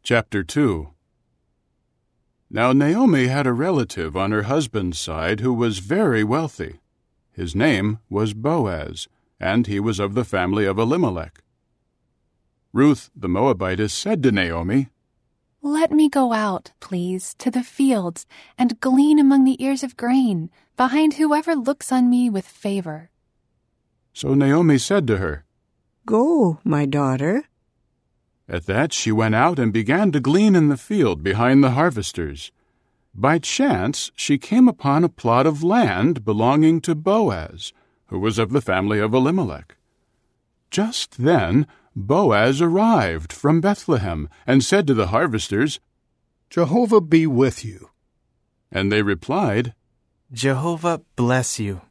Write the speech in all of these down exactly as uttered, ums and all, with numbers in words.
Chapter two. Now Naomi had a relative on her husband's side who was very wealthy. His name was Boaz, and he was of the family of Elimelech. Ruth the Moabitess said to Naomi, "Let me go out, please, to the fields and glean among the ears of grain, behind whoever looks on me with favor." So Naomi said to her, "Go, my daughter." At that she went out and began to glean in the field behind the harvesters. By chance she came upon a plot of land belonging to Boaz, who was of the family of Elimelech. Just then Boaz arrived from Bethlehem and said to the harvesters, "Jehovah be with you." And they replied, "Jehovah bless you."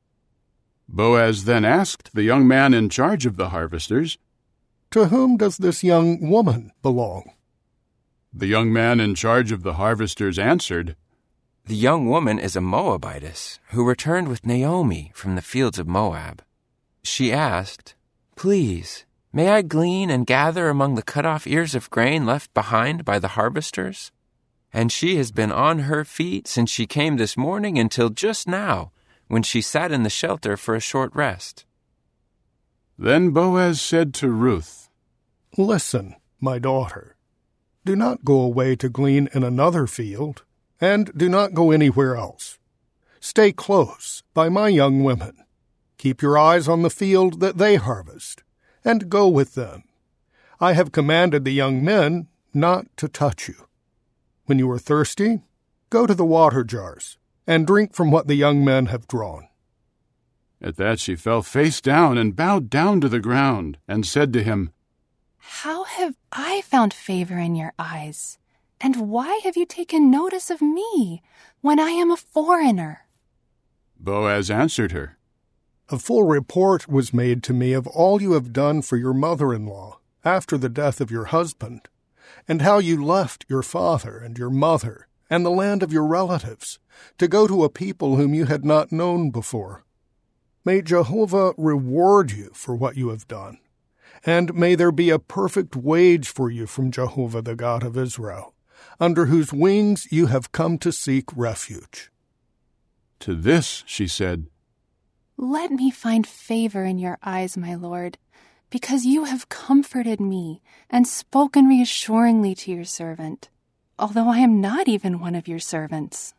Boaz then asked the young man in charge of the harvesters, "To whom does this young woman belong?" The young man in charge of the harvesters answered, "The young woman is a Moabitess who returned with Naomi from the fields of Moab. She asked, 'Please, may I glean and gather among the cut-off ears of grain left behind by the harvesters?' And she has been on her feet since she came this morning until just now, when she sat in the shelter for a short rest." Then Boaz said to Ruth, "Listen, my daughter, do not go away to glean in another field, and do not go anywhere else. Stay close by my young women. Keep your eyes on the field that they harvest, and go with them. I have commanded the young men not to touch you. When you are thirsty, go to the water jars, and drink from what the young men have drawn." At that she fell face down and bowed down to the ground, and said to him, "How have I found favor in your eyes? And why have you taken notice of me when I am a foreigner?" Boaz answered her, "A full report was made to me of all you have done for your mother-in-law after the death of your husband, and how you left your father and your mother and the land of your relatives to go to a people whom you had not known before. May Jehovah reward you for what you have done, and may there be a perfect wage for you from Jehovah the God of Israel, under whose wings you have come to seek refuge." To this she said, "Let me find favor in your eyes, my lord, because you have comforted me and spoken reassuringly to your servant, although I am not even one of your servants."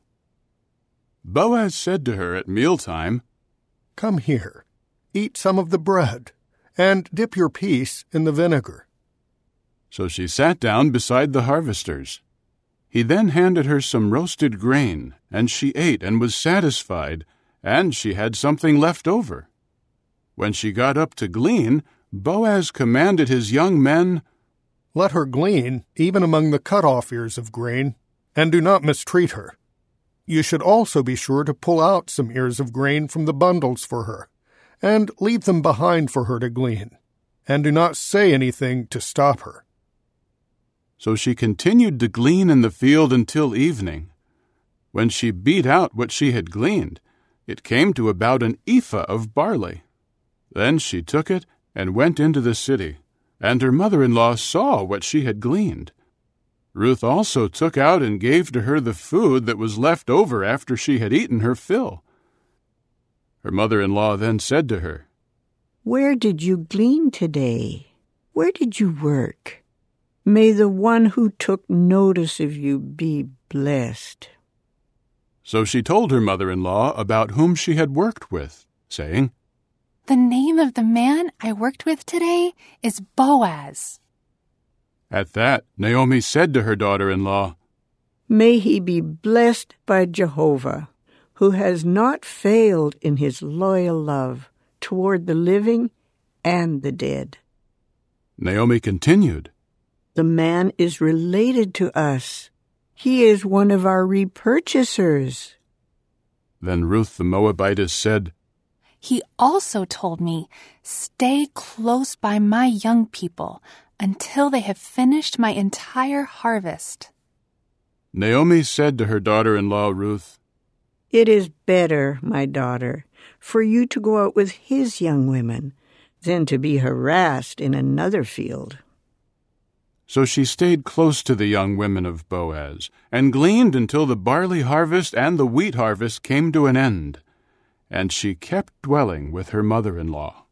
Boaz said to her at mealtime, "Come here, eat some of the bread, and dip your piece in the vinegar." So she sat down beside the harvesters. He then handed her some roasted grain, and she ate and was satisfied, and she had something left over. When she got up to glean, Boaz commanded his young men, "Let her glean even among the cut-off ears of grain, and do not mistreat her. You should also be sure to pull out some ears of grain from the bundles for her, and leave them behind for her to glean, and do not say anything to stop her." So she continued to glean in the field until evening. When she beat out what she had gleaned, it came to about an ephah of barley. Then she took it and went into the city, and her mother-in-law saw what she had gleaned. Ruth also took out and gave to her the food that was left over after she had eaten her fill. Her mother-in-law then said to her, "Where did you glean today? Where did you work? May the one who took notice of you be blessed." So she told her mother-in-law about whom she had worked with, saying, "The name of the man I worked with today is Boaz." At that Naomi said to her daughter-in-law, "May he be blessed by Jehovah, who has not failed in his loyal love toward the living and the dead." Naomi continued, "The man is related to us. He is one of our repurchasers." Then Ruth the Moabitess said, He also told me, "Stay close by my young people until they have finished my entire harvest." Naomi said to her daughter-in-law Ruth, "It is better, my daughter, for you to go out with his young women than to be harassed in another field." So she stayed close to the young women of Boaz, and gleaned until the barley harvest and the wheat harvest came to an end, and she kept dwelling with her mother-in-law.